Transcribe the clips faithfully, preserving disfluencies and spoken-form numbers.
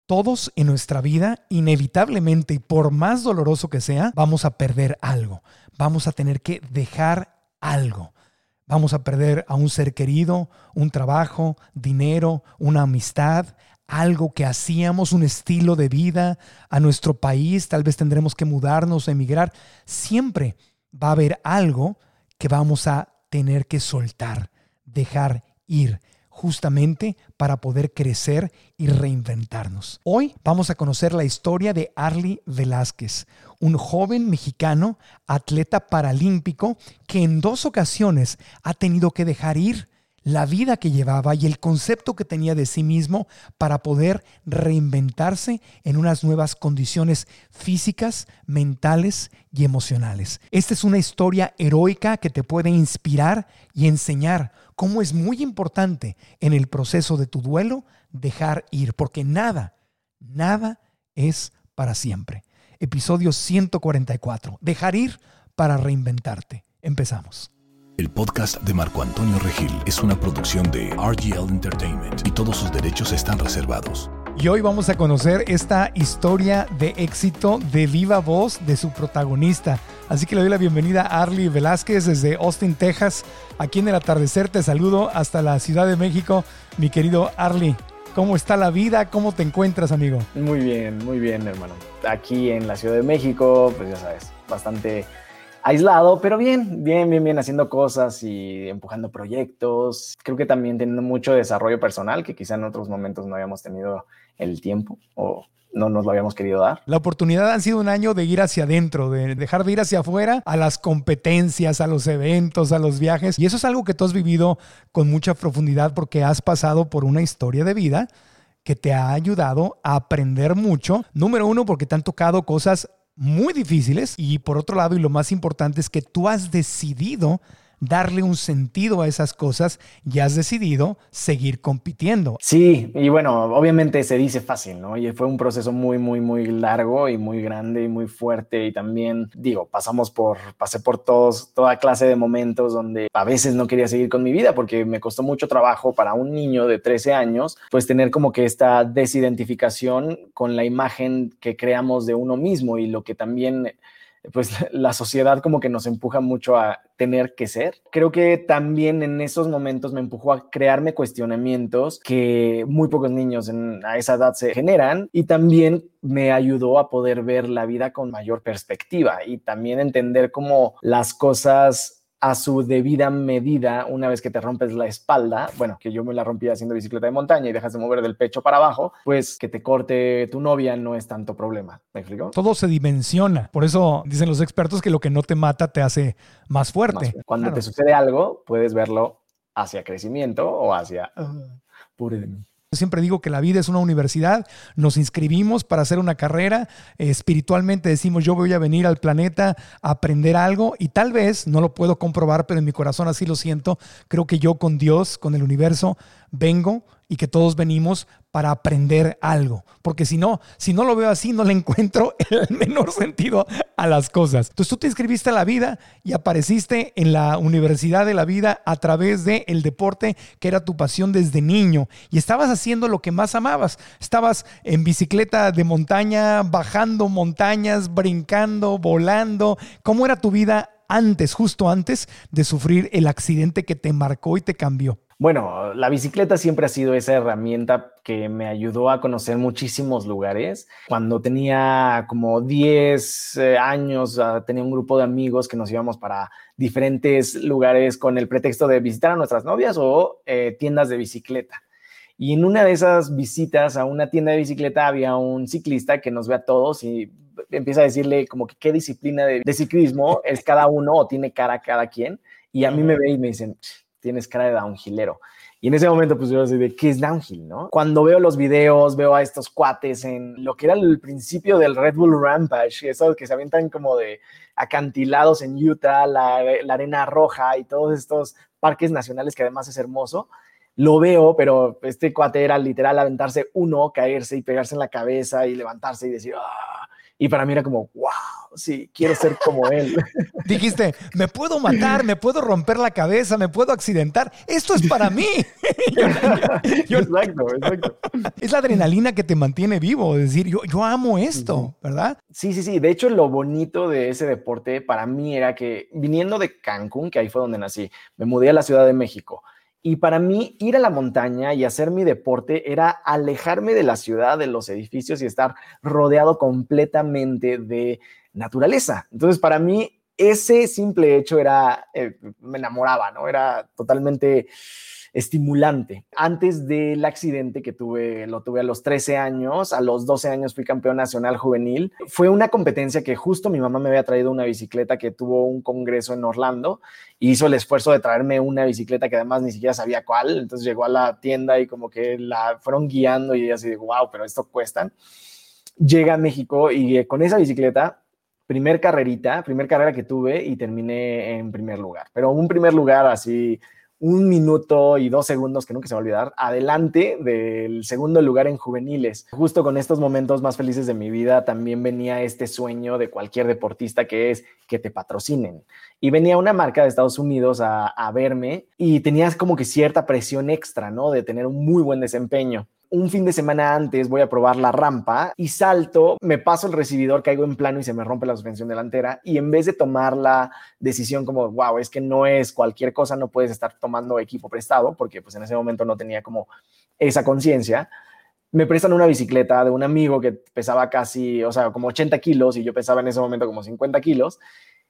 Todos en nuestra vida, inevitablemente y por más doloroso que sea, vamos a perder algo. Vamos a tener que dejar algo. Vamos a perder a un ser querido, un trabajo, dinero, una amistad, algo que hacíamos, un estilo de vida, a nuestro país. Tal vez tendremos que mudarnos, emigrar. Siempre va a haber algo que vamos a tener que soltar, dejar ir, justamente para poder crecer y reinventarnos. Hoy vamos a conocer la historia de Arly Velázquez, un joven mexicano, atleta paralímpico que en dos ocasiones ha tenido que dejar ir la vida que llevaba y el concepto que tenía de sí mismo para poder reinventarse en unas nuevas condiciones físicas, mentales y emocionales. Esta es una historia heroica que te puede inspirar y enseñar cómo es muy importante en el proceso de tu duelo dejar ir, porque nada, nada es para siempre. Episodio ciento cuarenta y cuatro. Dejar ir para reinventarte. Empezamos. El podcast de Marco Antonio Regil es una producción de R G L Entertainment y todos sus derechos están reservados. Y hoy vamos a conocer esta historia de éxito de viva voz de su protagonista. Así que le doy la bienvenida a Arly Velázquez desde Austin, Texas. Aquí en el atardecer te saludo hasta la Ciudad de México. Mi querido Arly, ¿cómo está la vida? ¿Cómo te encuentras, amigo? Muy bien, muy bien, hermano. Aquí en la Ciudad de México, pues ya sabes, bastante aislado, pero bien, bien, bien, bien, haciendo cosas y empujando proyectos. Creo que también teniendo mucho desarrollo personal, que quizá en otros momentos no habíamos tenido el tiempo o no nos lo habíamos querido dar. La oportunidad ha sido un año de ir hacia adentro, de dejar de ir hacia afuera a las competencias, a los eventos, a los viajes. Y eso es algo que tú has vivido con mucha profundidad porque has pasado por una historia de vida que te ha ayudado a aprender mucho. Número uno, porque te han tocado cosas muy difíciles, y por otro lado, y lo más importante, es que tú has decidido darle un sentido a esas cosas y has decidido seguir compitiendo. Sí, y bueno, obviamente se dice fácil, ¿no? Y fue un proceso muy, muy, muy largo y muy grande y muy fuerte, y también, digo, pasamos por, pasé por todos, toda clase de momentos donde a veces no quería seguir con mi vida porque me costó mucho trabajo para un niño de trece años, pues tener como que esta desidentificación con la imagen que creamos de uno mismo y lo que también pues la sociedad como que nos empuja mucho a tener que ser. Creo que también en esos momentos me empujó a crearme cuestionamientos que muy pocos niños en, a esa edad se generan, y también me ayudó a poder ver la vida con mayor perspectiva y también entender cómo las cosas a su debida medida. Una vez que te rompes la espalda, bueno, que yo me la rompí haciendo bicicleta de montaña y dejas de mover del pecho para abajo, pues que te corte tu novia no es tanto problema. ¿Me explico? Todo se dimensiona. Por eso dicen los expertos que lo que no te mata te hace más fuerte. Más, cuando claro. te sucede algo, puedes verlo hacia crecimiento o hacia uh, puro de mí. Siempre digo que la vida es una universidad, nos inscribimos para hacer una carrera, eh, espiritualmente decimos yo voy a venir al planeta a aprender algo, y tal vez, no lo puedo comprobar, pero en mi corazón así lo siento, creo que yo con Dios, con el universo, vengo, y que todos venimos para aprender algo, porque si no, si no lo veo así, no le encuentro el menor sentido a las cosas. Entonces tú te inscribiste a la vida y apareciste en la universidad de la vida a través del deporte que era tu pasión desde niño, y estabas haciendo lo que más amabas. Estabas en bicicleta de montaña, bajando montañas, brincando, volando. ¿Cómo era tu vida antes, justo antes de sufrir el accidente que te marcó y te cambió? Bueno, la bicicleta siempre ha sido esa herramienta que me ayudó a conocer muchísimos lugares. Cuando tenía como diez eh, años, uh, tenía un grupo de amigos que nos íbamos para diferentes lugares con el pretexto de visitar a nuestras novias o eh, tiendas de bicicleta. Y en una de esas visitas a una tienda de bicicleta había un ciclista que nos ve a todos y empieza a decirle como que qué disciplina de, de ciclismo es cada uno o tiene cara cada quien. Y a mí me ve y me dicen, tienes cara de downhillero. Y en ese momento, pues yo así de, ¿qué es downhill, no? Cuando veo los videos, veo a estos cuates en lo que era el principio del Red Bull Rampage, esos que se aventan como de acantilados en Utah, la, la arena roja y todos estos parques nacionales que además es hermoso. Lo veo, pero este cuate era literal aventarse uno, caerse y pegarse en la cabeza y levantarse y decir, ¡ah! Y para mí era como, wow, sí, quiero ser como él. Dijiste, me puedo matar, me puedo romper la cabeza, me puedo accidentar. Esto es para mí. yo, yo, yo, exacto, exacto. Es la adrenalina que te mantiene vivo. Es decir, yo, yo amo esto, ¿verdad? Sí, sí, sí. De hecho, lo bonito de ese deporte para mí era que viniendo de Cancún, que ahí fue donde nací, me mudé a la Ciudad de México. Y para mí, ir a la montaña y hacer mi deporte era alejarme de la ciudad, de los edificios y estar rodeado completamente de naturaleza. Entonces, para mí, ese simple hecho era, eh, me enamoraba, ¿no? Era totalmente estimulante. Antes del accidente que tuve, lo tuve a los trece años, a los doce años fui campeón nacional juvenil. Fue una competencia que justo mi mamá me había traído una bicicleta que tuvo un congreso en Orlando y hizo el esfuerzo de traerme una bicicleta que además ni siquiera sabía cuál. Entonces llegó a la tienda y como que la fueron guiando y así de, wow, pero esto cuestan. Llega a México y con esa bicicleta, primer carrerita, primer carrera que tuve y terminé en primer lugar. Pero un primer lugar así, un minuto y dos segundos, que nunca se va a olvidar, adelante del segundo lugar en juveniles. Justo con estos momentos más felices de mi vida también venía este sueño de cualquier deportista, que es que te patrocinen. Y venía una marca de Estados Unidos a, a verme y tenías como que cierta presión extra, ¿no? De tener un muy buen desempeño. Un fin de semana antes voy a probar la rampa y salto, me paso el recibidor, caigo en plano y se me rompe la suspensión delantera. Y en vez de tomar la decisión como, wow, es que no es cualquier cosa, no puedes estar tomando equipo prestado, porque pues en ese momento no tenía como esa conciencia, me prestan una bicicleta de un amigo que pesaba casi, o sea, como ochenta kilos y yo pesaba en ese momento como cincuenta kilos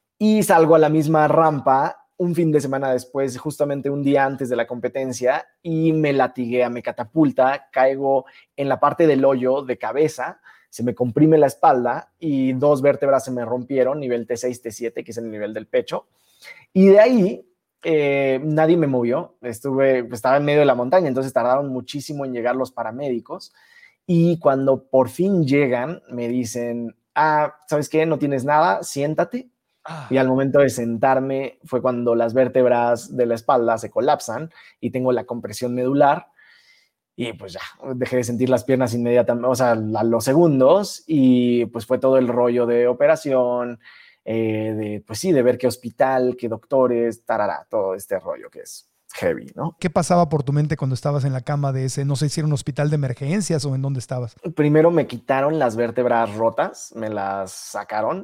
y salgo a la misma rampa un fin de semana después, justamente un día antes de la competencia, y me latiguea, me catapulta, caigo en la parte del hoyo de cabeza, se me comprime la espalda y dos vértebras se me rompieron, nivel T seis, T siete, que es el nivel del pecho. Y de ahí eh, nadie me movió, estuve, estaba en medio de la montaña, entonces tardaron muchísimo en llegar los paramédicos. Y cuando por fin llegan, me dicen, ah, ¿sabes qué? No tienes nada, siéntate. Y al momento de sentarme fue cuando las vértebras de la espalda se colapsan y tengo la compresión medular y pues ya dejé de sentir las piernas inmediatamente, o sea, a los segundos, y pues fue todo el rollo de operación, eh, de pues sí, de ver qué hospital, qué doctores, tarara, todo este rollo que es heavy, ¿no? ¿Qué pasaba por tu mente cuando estabas en la cama de ese, no sé si era un hospital de emergencias o en dónde estabas? Primero me quitaron las vértebras rotas, me las sacaron.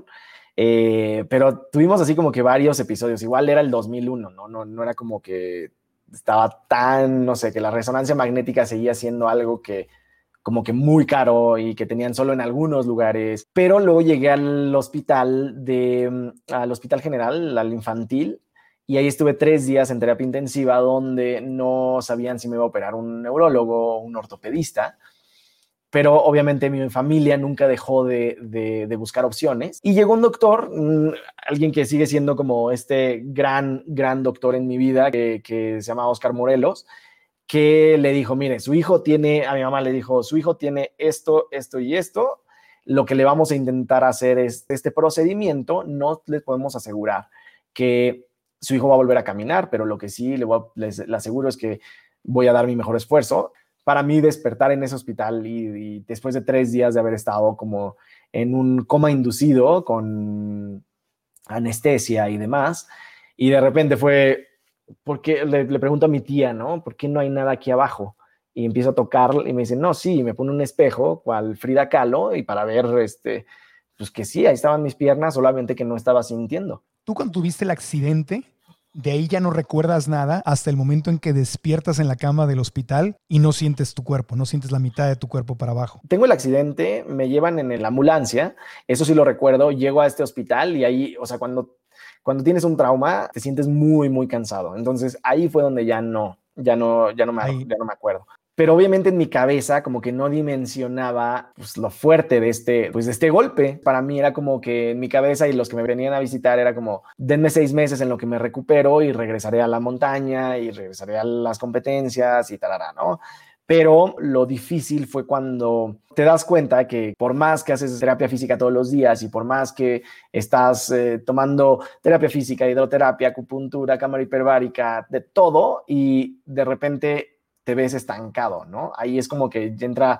Eh, pero tuvimos así como que varios episodios, igual era el dos mil uno, ¿no? No, no era como que estaba tan, no sé, que la resonancia magnética seguía siendo algo que como que muy caro y que tenían solo en algunos lugares, pero luego llegué al hospital de, al hospital general, al infantil, y ahí estuve tres días en terapia intensiva donde no sabían si me iba a operar un neurólogo o un ortopedista. Pero obviamente mi familia nunca dejó de, de, de buscar opciones. Y llegó un doctor, mmm, alguien que sigue siendo como este gran, gran doctor en mi vida, que, que se llama Oscar Morelos, que le dijo, mire, su hijo tiene, a mi mamá le dijo, su hijo tiene esto, esto y esto. Lo que le vamos a intentar hacer es este procedimiento. No les podemos asegurar que su hijo va a volver a caminar, pero lo que sí le voy a, les, le aseguro es que voy a dar mi mejor esfuerzo. Para mí despertar en ese hospital y, y después de tres días de haber estado como en un coma inducido con anestesia y demás, y de repente fue, porque le, le pregunto a mi tía, ¿no? ¿Por qué no hay nada aquí abajo? Y empiezo a tocar y me dice, no, sí, y me pone un espejo, cual Frida Kahlo, y para ver, este, pues que sí, ahí estaban mis piernas, solamente que no estaba sintiendo. ¿Tú cuando tuviste el accidente, de ahí ya no recuerdas nada hasta el momento en que despiertas en la cama del hospital y no sientes tu cuerpo, no sientes la mitad de tu cuerpo para abajo? Tengo el accidente, me llevan en la ambulancia, eso sí lo recuerdo, llego a este hospital y ahí, o sea, cuando, cuando tienes un trauma, te sientes muy, muy cansado. Entonces ahí fue donde ya no, ya no, ya no me, ya no me acuerdo. Pero obviamente en mi cabeza como que no dimensionaba pues, lo fuerte de este, pues, de este golpe. Para mí era como que en mi cabeza y los que me venían a visitar era como, denme seis meses en lo que me recupero y regresaré a la montaña y regresaré a las competencias y tarará, ¿no? Pero lo difícil fue cuando te das cuenta que por más que haces terapia física todos los días y por más que estás eh, tomando terapia física, hidroterapia, acupuntura, cámara hiperbárica, de todo, y de repente te ves estancado, ¿no? Ahí es como que entra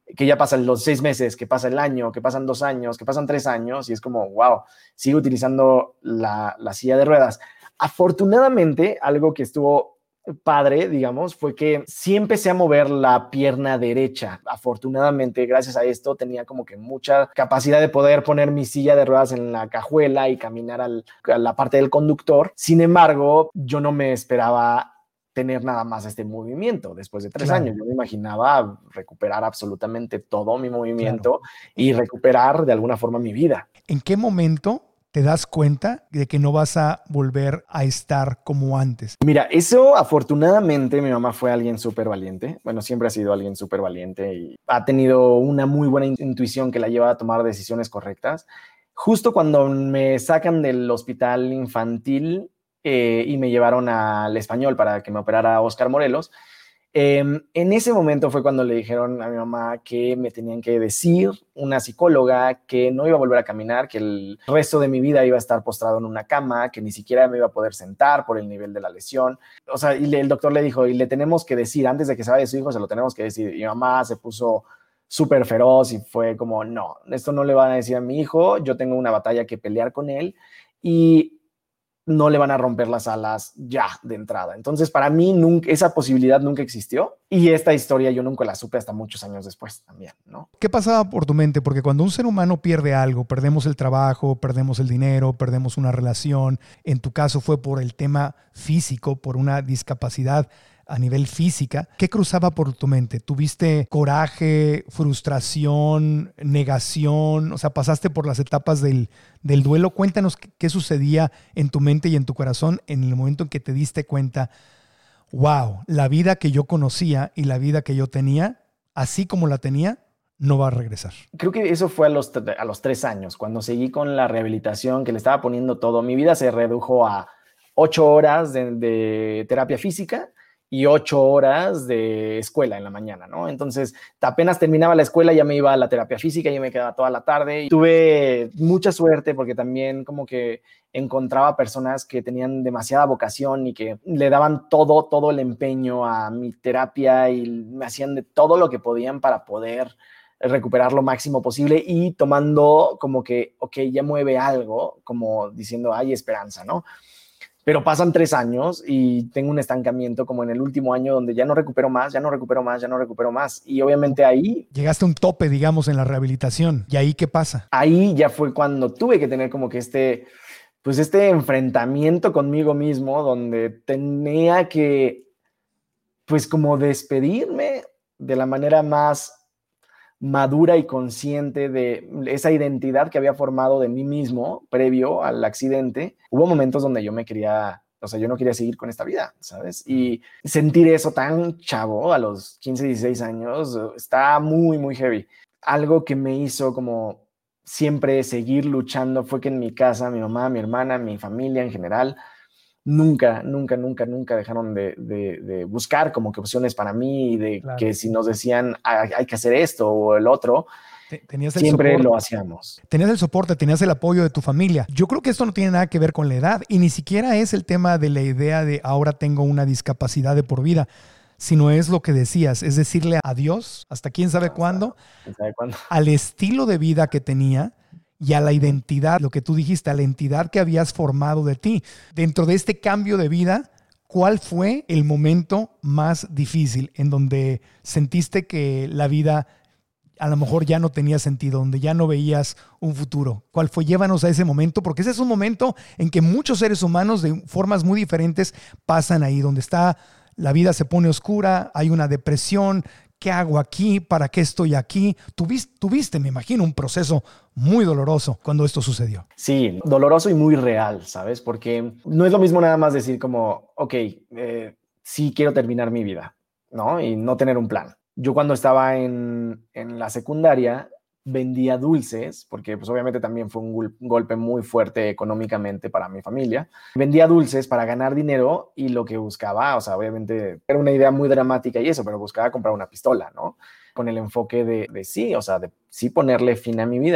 que ya pasan los seis meses, que pasa el año, que pasan dos años, que pasan tres años, y es como, wow, sigo utilizando la, la silla de ruedas. Afortunadamente, algo que estuvo padre, digamos, fue que sí empecé a mover la pierna derecha. Afortunadamente, gracias a esto, tenía como que mucha capacidad de poder poner mi silla de ruedas en la cajuela y caminar al, a la parte del conductor. Sin embargo, yo no me esperaba tener nada más este movimiento después de tres Claro. años. Yo me imaginaba recuperar absolutamente todo mi movimiento Claro. y recuperar de alguna forma mi vida. ¿En qué momento te das cuenta de que no vas a volver a estar como antes? Mira, eso afortunadamente mi mamá fue alguien súper valiente. Bueno, siempre ha sido alguien súper valiente y ha tenido una muy buena intuición que la lleva a tomar decisiones correctas. Justo cuando me sacan del hospital infantil eh, y me llevaron al Español para que me operara Oscar Morelos, Eh, en ese momento fue cuando le dijeron a mi mamá que me tenían que decir, una psicóloga, que no iba a volver a caminar, que el resto de mi vida iba a estar postrado en una cama, que ni siquiera me iba a poder sentar por el nivel de la lesión. O sea, y le, el doctor le dijo, y le tenemos que decir, antes de que se vaya su hijo, se lo tenemos que decir. Y mi mamá se puso súper feroz y fue como, no, esto no le van a decir a mi hijo, yo tengo una batalla que pelear con él y no le van a romper las alas ya de entrada. Entonces, para mí, nunca, esa posibilidad nunca existió. Y esta historia yo nunca la supe hasta muchos años después también, ¿no? ¿Qué pasaba por tu mente? Porque cuando un ser humano pierde algo, perdemos el trabajo, perdemos el dinero, perdemos una relación, en tu caso fue por el tema físico, por una discapacidad a nivel física, ¿qué cruzaba por tu mente? ¿Tuviste coraje, frustración, negación? O sea, pasaste por las etapas del, del duelo. Cuéntanos qué, qué sucedía en tu mente y en tu corazón en el momento en que te diste cuenta, wow, la vida que yo conocía y la vida que yo tenía, así como la tenía, no va a regresar. Creo que eso fue a los, a los tres años, cuando seguí con la rehabilitación, que le estaba poniendo todo. Mi vida se redujo a ocho horas de, de terapia física y ocho horas de escuela en la mañana, ¿no? Entonces, apenas terminaba la escuela, ya me iba a la terapia física, ya me quedaba toda la tarde. Y tuve mucha suerte porque también como que encontraba personas que tenían demasiada vocación y que le daban todo, todo el empeño a mi terapia y me hacían de todo lo que podían para poder recuperar lo máximo posible y tomando como que, ok, ya mueve algo, como diciendo, hay esperanza, ¿no? Pero pasan tres años y tengo un estancamiento como en el último año donde ya no recupero más, ya no recupero más, ya no recupero más. Y obviamente ahí... Llegaste a un tope, digamos, en la rehabilitación. ¿Y ahí qué pasa? Ahí ya fue cuando tuve que tener como que este, pues este enfrentamiento conmigo mismo donde tenía que, pues como despedirme de la manera más madura y consciente de esa identidad que había formado de mí mismo previo al accidente. Hubo momentos donde yo me quería, o sea, yo no quería seguir con esta vida, ¿sabes? Y sentir eso tan chavo a los quince, dieciséis años está muy, muy heavy. Algo que me hizo como siempre seguir luchando fue que en mi casa, mi mamá, mi hermana, mi familia en general, nunca, nunca, nunca, nunca dejaron de, de, de buscar como que opciones para mí y de claro. Que si nos decían hay, hay que hacer esto o el otro, tenías el siempre soporte. Lo hacíamos. Tenías el soporte, tenías el apoyo de tu familia. Yo creo que esto no tiene nada que ver con la edad y ni siquiera es el tema de la idea de ahora tengo una discapacidad de por vida, sino es lo que decías, es decirle adiós hasta quién sabe hasta, cuándo, quién sabe cuándo, al estilo de vida que tenía y a la identidad, lo que tú dijiste, a la entidad que habías formado de ti. Dentro de este cambio de vida, ¿cuál fue el momento más difícil en donde sentiste que la vida a lo mejor ya no tenía sentido, donde ya no veías un futuro? ¿Cuál fue? Llévanos a ese momento, porque ese es un momento en que muchos seres humanos de formas muy diferentes pasan ahí, donde está la vida se pone oscura, hay una depresión. ¿Qué hago aquí? ¿Para qué estoy aquí? Tuviste, tuviste, me imagino, un proceso muy doloroso cuando esto sucedió. Sí, doloroso y muy real, ¿sabes? Porque no es lo mismo nada más decir como, ok, eh, sí quiero terminar mi vida, ¿no? Y no tener un plan. Yo cuando estaba en, en la secundaria vendía dulces, porque pues obviamente también fue un, gol- un golpe muy fuerte económicamente para mi familia. Vendía dulces para ganar dinero y lo que buscaba, o sea, obviamente era una idea muy dramática y eso, pero buscaba comprar una pistola, ¿no? Con el enfoque de, de sí, o sea, de sí ponerle fin a mi vida.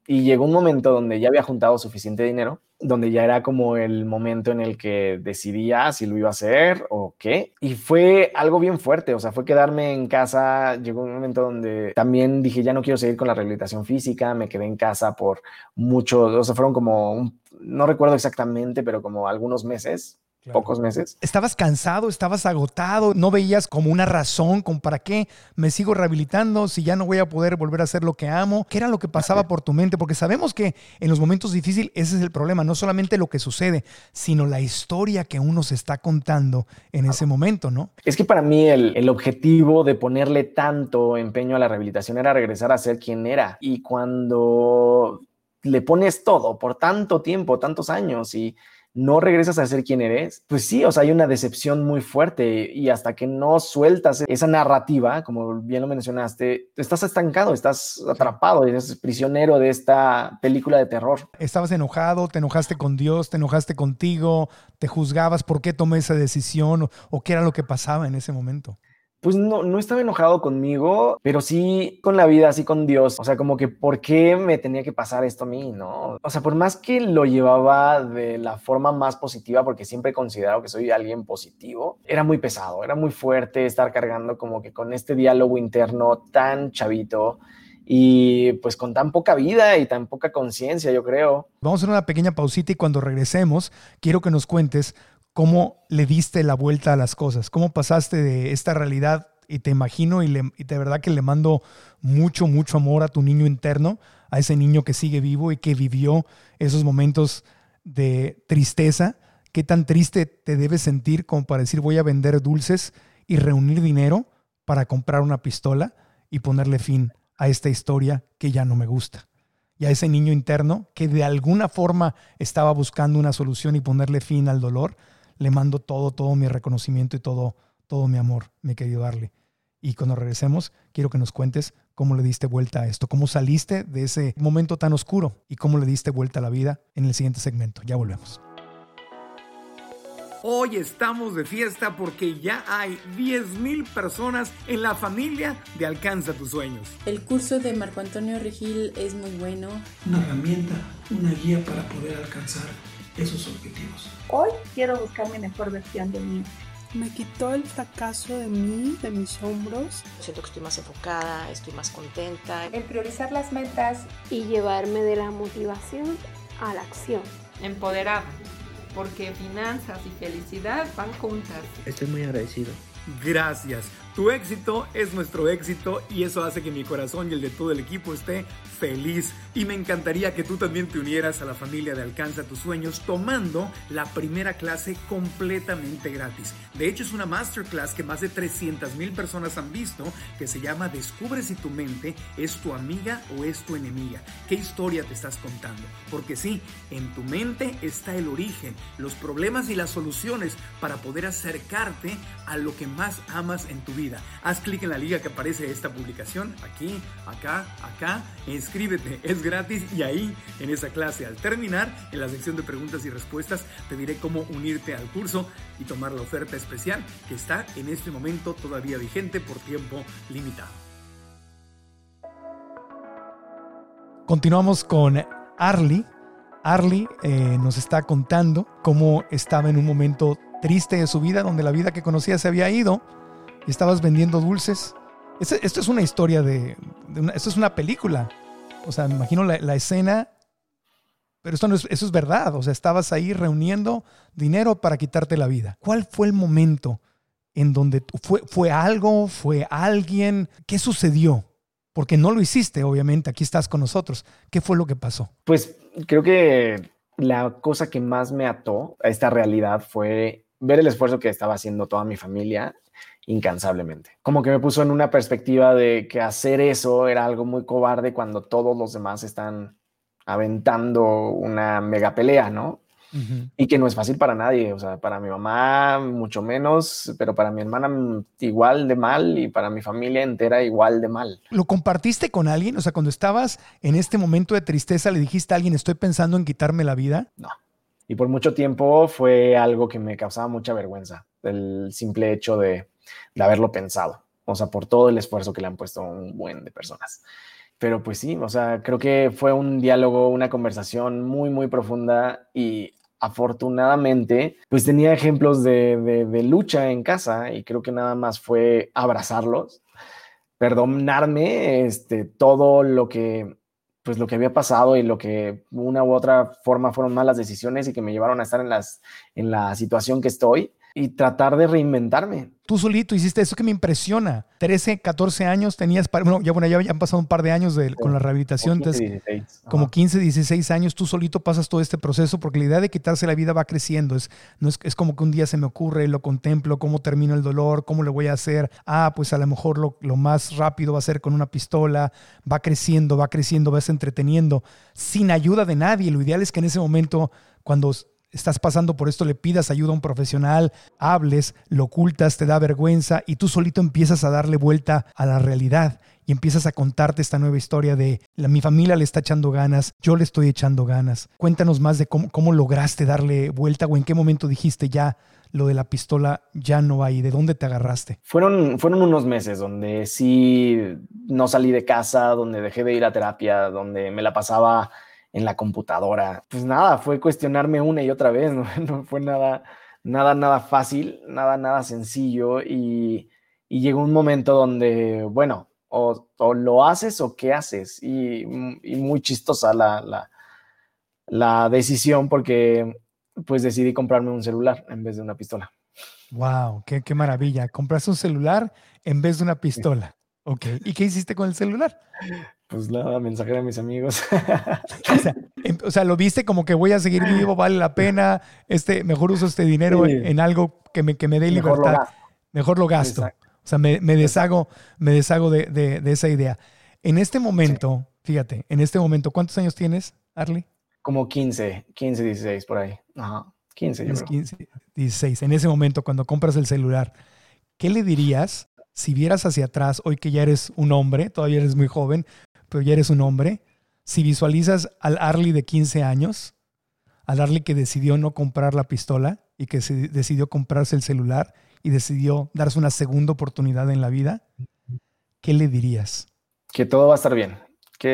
Y llegó un momento donde ya había juntado suficiente dinero, donde ya era como el momento en el que decidía si lo iba a hacer o qué. Y fue algo bien fuerte, o sea, fue quedarme en casa. Llegó un momento donde también dije, ya no quiero seguir con la rehabilitación física, me quedé en casa por mucho, o sea, fueron como, un, no recuerdo exactamente, pero como algunos meses. Claro. Pocos meses. ¿Estabas cansado? ¿Estabas agotado? ¿No veías como una razón como para qué me sigo rehabilitando si ya no voy a poder volver a hacer lo que amo? ¿Qué era lo que pasaba por tu mente? Porque sabemos que en los momentos difíciles ese es el problema, no solamente lo que sucede, sino la historia que uno se está contando en ese momento, ¿no? Es que para mí el, el objetivo de ponerle tanto empeño a la rehabilitación era regresar a ser quien era. Y cuando le pones todo por tanto tiempo, tantos años y no regresas a ser quien eres, pues sí, o sea, hay una decepción muy fuerte y hasta que no sueltas esa narrativa, como bien lo mencionaste, estás estancado, estás atrapado, eres prisionero de esta película de terror. Estabas enojado, te enojaste con Dios, te enojaste contigo, te juzgabas por qué tomé esa decisión o, o qué era lo que pasaba en ese momento. Pues no, no estaba enojado conmigo, pero sí con la vida, sí con Dios. O sea, como que ¿por qué me tenía que pasar esto a mí, no? O sea, por más que lo llevaba de la forma más positiva, porque siempre he considerado que soy alguien positivo, era muy pesado, era muy fuerte estar cargando como que con este diálogo interno tan chavito y pues con tan poca vida y tan poca conciencia, yo creo. Vamos a hacer una pequeña pausita y cuando regresemos, quiero que nos cuentes cómo le diste la vuelta a las cosas, cómo pasaste de esta realidad y te imagino y, le, y de verdad que le mando mucho, mucho amor a tu niño interno, a ese niño que sigue vivo y que vivió esos momentos de tristeza. ¿Qué tan triste te debes sentir como para decir voy a vender dulces y reunir dinero para comprar una pistola y ponerle fin a esta historia que ya no me gusta? Y a ese niño interno que de alguna forma estaba buscando una solución y ponerle fin al dolor, le mando todo, todo mi reconocimiento y todo, todo mi amor, mi querido Arly. Y cuando regresemos, quiero que nos cuentes cómo le diste vuelta a esto, cómo saliste de ese momento tan oscuro y cómo le diste vuelta a la vida en el siguiente segmento. Ya volvemos. Hoy estamos de fiesta porque ya hay diez mil personas en la familia de Alcanza tus Sueños. El curso de Marco Antonio Regil es muy bueno. Una herramienta, una guía para poder alcanzar esos objetivos. Hoy quiero buscar mi mejor versión de mí. Me quitó el fracaso de mí, de mis hombros. Siento que estoy más enfocada, estoy más contenta. El priorizar las metas y llevarme de la motivación a la acción. Empoderada, porque finanzas y felicidad van juntas. Estoy muy agradecido. Gracias. Tu éxito es nuestro éxito y eso hace que mi corazón y el de todo el equipo esté feliz. Y me encantaría que tú también te unieras a la familia de Alcanza tus Sueños tomando la primera clase completamente gratis. De hecho, es una masterclass que más de trescientas mil personas han visto, que se llama Descubre si tu mente es tu amiga o es tu enemiga. ¿Qué historia te estás contando? Porque sí, en tu mente está el origen, los problemas y las soluciones para poder acercarte a lo que más amas en tu vida. Haz clic en la liga que aparece esta publicación, aquí, acá, acá, inscríbete, es gratis y ahí, en esa clase, al terminar, en la sección de preguntas y respuestas, te diré cómo unirte al curso y tomar la oferta especial que está en este momento todavía vigente por tiempo limitado. Continuamos con Arly. Arly eh, nos está contando cómo estaba en un momento triste de su vida, donde la vida que conocía se había ido y estabas vendiendo dulces. Esto, esto es una historia de, de una, esto es una película. O sea, me imagino la, la escena, pero esto no es, eso es verdad. O sea, estabas ahí reuniendo dinero para quitarte la vida. ¿Cuál fue el momento en donde fue, fue algo, fue alguien? ¿Qué sucedió? Porque no lo hiciste, obviamente. Aquí estás con nosotros. ¿Qué fue lo que pasó? Pues creo que la cosa que más me ató a esta realidad fue ver el esfuerzo que estaba haciendo toda mi familia incansablemente. Como que me puso en una perspectiva de que hacer eso era algo muy cobarde cuando todos los demás están aventando una mega pelea, ¿no? Uh-huh. Y que no es fácil para nadie, o sea, para mi mamá mucho menos, pero para mi hermana igual de mal y para mi familia entera igual de mal. ¿Lo compartiste con alguien? O sea, cuando estabas en este momento de tristeza, ¿le dijiste a alguien, estoy pensando en quitarme la vida? No. Y por mucho tiempo fue algo que me causaba mucha vergüenza, el simple hecho de, de haberlo pensado, o sea, por todo el esfuerzo que le han puesto un buen de personas. pero pues sí, o sea, creo que fue un diálogo, una conversación muy, muy profunda y afortunadamente, pues tenía ejemplos de, de, de lucha en casa y creo que nada más fue abrazarlos, perdonarme este, todo lo que, pues lo que había pasado y lo que una u otra forma fueron malas decisiones y que me llevaron a estar en, las, en la situación que estoy y tratar de reinventarme. Tú solito hiciste eso que me impresiona. trece, catorce años tenías, para, bueno, ya, bueno, ya han pasado un par de años de, sí, con la rehabilitación. Como quince, dieciséis. Como quince, dieciséis años, tú solito pasas todo este proceso porque la idea de quitarse la vida va creciendo. Es, no es, es como que un día se me ocurre, lo contemplo, cómo termino el dolor, cómo le voy a hacer. Ah, pues a lo mejor lo, lo más rápido va a ser con una pistola. Va creciendo, va creciendo, vas entreteniendo sin ayuda de nadie. Lo ideal es que en ese momento, cuando estás pasando por esto, le pidas ayuda a un profesional, hables, lo ocultas, te da vergüenza y tú solito empiezas a darle vuelta a la realidad y empiezas a contarte esta nueva historia de la, mi familia le está echando ganas, yo le estoy echando ganas. Cuéntanos más de cómo, cómo lograste darle vuelta o en qué momento dijiste ya lo de la pistola ya no va ahí. ¿De dónde te agarraste? Fueron, fueron unos meses donde sí no salí de casa, donde dejé de ir a terapia, donde me la pasaba en la computadora. Pues nada, fue cuestionarme una y otra vez, no, no fue nada, nada, nada fácil, nada, nada sencillo y, y llegó un momento donde, bueno, o, o lo haces o qué haces y, y muy chistosa la, la, la decisión porque pues decidí comprarme un celular en vez de una pistola. Wow, qué, qué maravilla. Compraste un celular en vez de una pistola. Ok, ¿y qué hiciste con el celular? Pues nada, mensaje a mis amigos. O sea, en, o sea, lo viste como que voy a seguir vivo, vale la pena, este, mejor uso este dinero sí. en, en algo que me, que me dé mejor libertad. Lo mejor lo gasto. Exacto. O sea, me, me deshago, me deshago de, de, de esa idea. En este momento, sí. fíjate, en este momento, ¿cuántos años tienes, Arly? Como quince, quince, dieciséis por ahí. Ajá, quince, yo creo. quince, dieciséis. En ese momento, cuando compras el celular, ¿qué le dirías si vieras hacia atrás, hoy que ya eres un hombre, todavía eres muy joven, pero ya eres un hombre, si visualizas al Arly de quince años, al Arly que decidió no comprar la pistola y que se decidió comprarse el celular y decidió darse una segunda oportunidad en la vida, ¿qué le dirías? Que todo va a estar bien,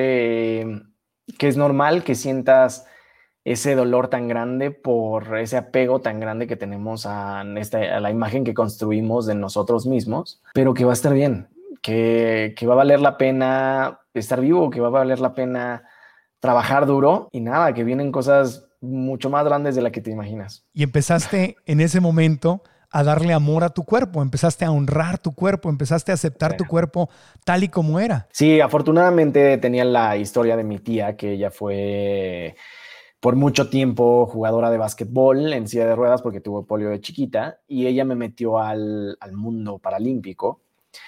que, que es normal que sientas ese dolor tan grande por ese apego tan grande que tenemos a, esta, a la imagen que construimos de nosotros mismos, pero que va a estar bien. Que, que va a valer la pena estar vivo, que va a valer la pena trabajar duro y nada, que vienen cosas mucho más grandes de las que te imaginas. Y empezaste en ese momento a darle amor a tu cuerpo, empezaste a honrar tu cuerpo, empezaste a aceptar sí. tu cuerpo tal y como era. Sí, afortunadamente tenía la historia de mi tía, que ella fue por mucho tiempo jugadora de básquetbol en silla de ruedas porque tuvo polio de chiquita y ella me metió al, al mundo paralímpico.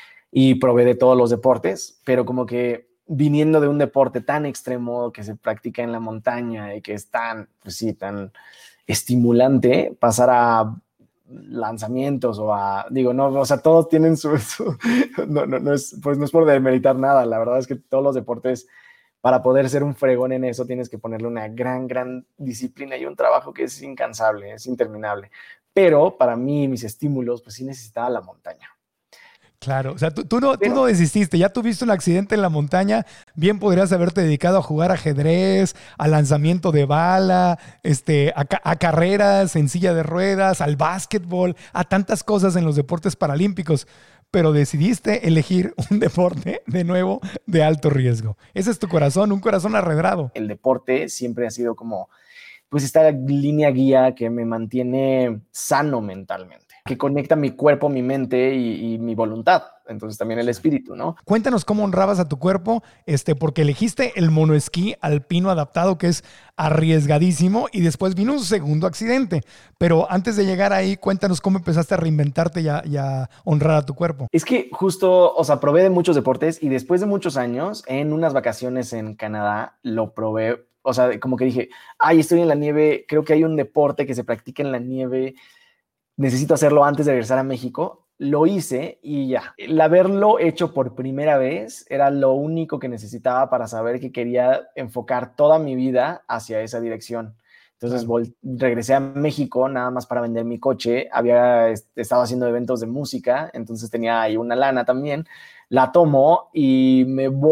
Y probé de todos los deportes, pero como que viniendo de un deporte tan extremo que se practica en la montaña y que es tan, pues sí, tan estimulante, pasar a lanzamientos o a, digo, no, o sea, todos tienen su, su no, no, no es, pues no es por demeritar nada, la verdad es que todos los deportes, para poder ser un fregón en eso, tienes que ponerle una gran, gran disciplina y un trabajo que es incansable, es interminable, pero para mí, mis estímulos, pues sí necesitaba la montaña. Claro, o sea, tú, tú, no, tú no desististe, ya tuviste un accidente en la montaña, bien podrías haberte dedicado a jugar ajedrez, a lanzamiento de bala, este, a, a carreras en silla de ruedas, al básquetbol, a tantas cosas en los deportes paralímpicos, pero decidiste elegir un deporte, de nuevo, de alto riesgo. Ese es tu corazón, un corazón arredrado. El deporte siempre ha sido como, pues esta línea guía que me mantiene sano mentalmente, que conecta mi cuerpo, mi mente y, y mi voluntad. Entonces también el espíritu, ¿no? Cuéntanos cómo honrabas a tu cuerpo, este, porque elegiste el monoesquí alpino adaptado, que es arriesgadísimo, y después vino un segundo accidente. Pero antes de llegar ahí, cuéntanos cómo empezaste a reinventarte y a, y a honrar a tu cuerpo. Es que justo, o sea, probé de muchos deportes y después de muchos años, en unas vacaciones en Canadá, lo probé. O sea, como que dije, ay, estoy en la nieve, creo que hay un deporte que se practica en la nieve, necesito hacerlo antes de regresar a México. Lo hice y ya. El haberlo hecho por primera vez era lo único que necesitaba para saber que quería enfocar toda mi vida hacia esa dirección. Entonces vol- regresé a México nada más para vender mi coche. Había estado haciendo eventos de música, entonces tenía ahí una lana también. La tomo y me voy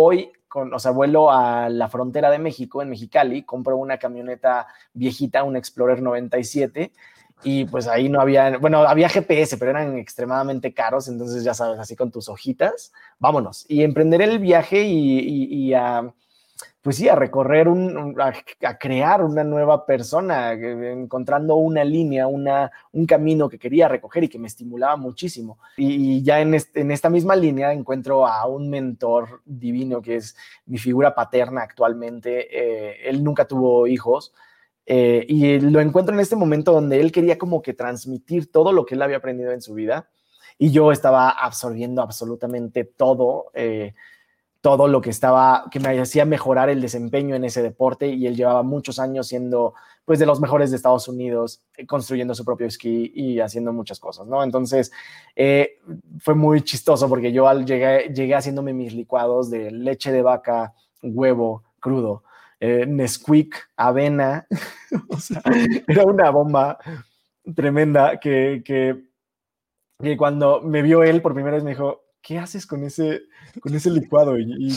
con, o sea, vuelo a la frontera de México, en Mexicali, compro una camioneta viejita, un Explorer noventa y siete, y pues ahí no había, bueno, había G P S, pero eran extremadamente caros, entonces ya sabes, así con tus hojitas, vámonos. Y emprenderé el viaje y, y, y a, pues sí, a recorrer, un, a, a crear una nueva persona, encontrando una línea, una, un camino que quería recoger y que me estimulaba muchísimo. Y, y ya en, este, en esta misma línea encuentro a un mentor divino que es mi figura paterna actualmente. Eh, él nunca tuvo hijos. Eh, y lo encuentro en este momento donde él quería como que transmitir todo lo que él había aprendido en su vida y yo estaba absorbiendo absolutamente todo, eh, todo lo que estaba, que me hacía mejorar el desempeño en ese deporte, y él llevaba muchos años siendo pues de los mejores de Estados Unidos, eh, construyendo su propio esquí y haciendo muchas cosas, ¿no? Entonces eh, fue muy chistoso porque yo al llegué, llegué haciéndome mis licuados de leche de vaca, huevo crudo, Eh, Nesquik, avena, o sea, era una bomba tremenda que, que, que cuando me vio él por primera vez me dijo, ¿qué haces con ese, con ese licuado? Y, y,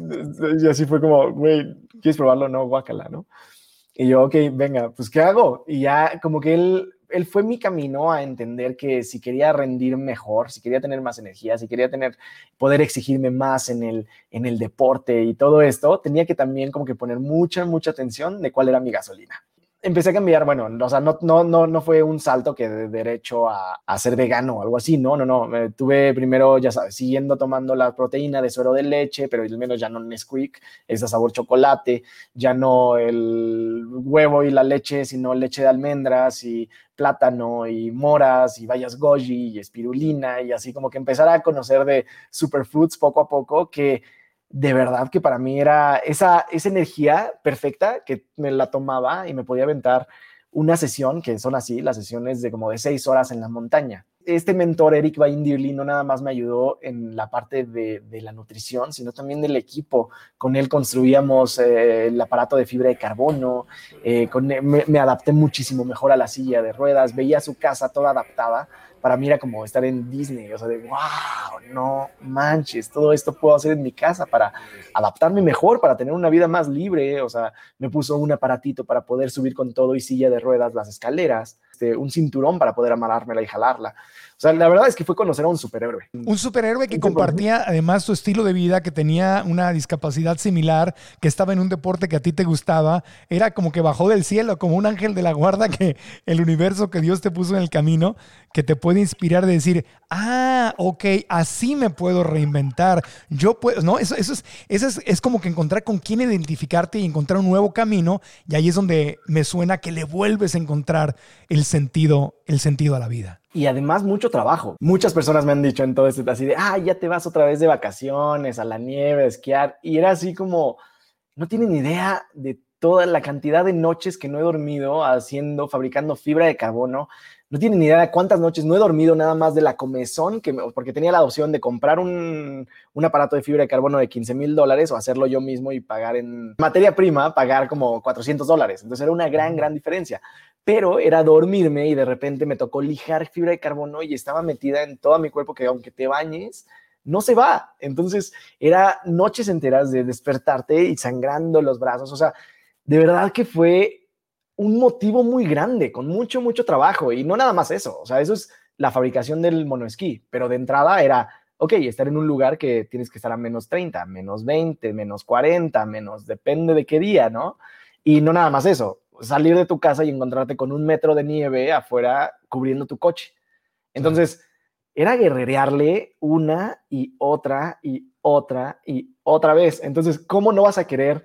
y así fue como, güey, ¿quieres probarlo? No, guácala, ¿no? Y yo, ok, venga, pues ¿qué hago? Y ya como que él, él fue mi camino a entender que si quería rendir mejor, si quería tener más energía, si quería tener, poder exigirme más en el, en el deporte y todo esto, tenía que también como que poner mucha, mucha atención de cuál era mi gasolina. Empecé a cambiar, bueno, o sea, no, no, no, no fue un salto que de derecho a, a ser vegano o algo así, no, no, no. Eh, tuve primero, ya sabes, siguiendo tomando la proteína de suero de leche, pero al menos ya no Nesquik, es de sabor chocolate, ya no el huevo y la leche, sino leche de almendras y plátano y moras y bayas goji y espirulina, y así como que empezar a conocer de superfoods poco a poco, que de verdad que para mí era esa, esa energía perfecta que me la tomaba y me podía aventar una sesión, que son así, las sesiones de como de seis horas en la montaña. Este mentor, Eric Baindirli, no nada más me ayudó en la parte de, de la nutrición, sino también del equipo. Con él construíamos eh, el aparato de fibra de carbono, eh, con él, me, me adapté muchísimo mejor a la silla de ruedas, veía su casa toda adaptada. Para mí era como estar en Disney, o sea, de wow, no manches, todo esto puedo hacer en mi casa para adaptarme mejor, para tener una vida más libre. O sea, me puso un aparatito para poder subir con todo y silla de ruedas las escaleras, este, un cinturón para poder amarrármela y jalarla. O sea, la verdad es que fue conocer a un superhéroe. Un superhéroe que compartía además su estilo de vida, que tenía una discapacidad similar, que estaba en un deporte que a ti te gustaba. Era como que bajó del cielo, como un ángel de la guarda, que el universo que Dios te puso en el camino, que te puede inspirar de decir, ah, ok, así me puedo reinventar. Yo puedo, no, eso, eso, es, eso es, es como que encontrar con quién identificarte y encontrar un nuevo camino, y ahí es donde me suena que le vuelves a encontrar el sentido, el sentido a la vida. Y además mucho trabajo. Muchas personas me han dicho en todo esto así de, ah, ya te vas otra vez de vacaciones a la nieve, a esquiar. Y era así como, no tienen idea de toda la cantidad de noches que no he dormido haciendo, fabricando fibra de carbono. No tienen ni idea de cuántas noches no he dormido nada más de la comezón, que me, porque tenía la opción de comprar un, un aparato de fibra de carbono de quince mil dólares o hacerlo yo mismo y pagar en materia prima, pagar como cuatrocientos dólares. Entonces era una gran, gran diferencia. Pero era dormirme y de repente me tocó lijar fibra de carbono y estaba metida en todo mi cuerpo, que aunque te bañes, no se va. Entonces era noches enteras de despertarte y sangrando los brazos. O sea, de verdad que fue un motivo muy grande, con mucho, mucho trabajo. Y no nada más eso. O sea, eso es la fabricación del monoesquí. Pero de entrada era, ok, estar en un lugar que tienes que estar a menos treinta, menos veinte, menos cuarenta, menos, depende de qué día, ¿no? Y no nada más eso. Salir de tu casa y encontrarte con un metro de nieve afuera cubriendo tu coche. Entonces, era guerrerearle una y otra y otra y otra vez. Entonces, ¿cómo no vas a querer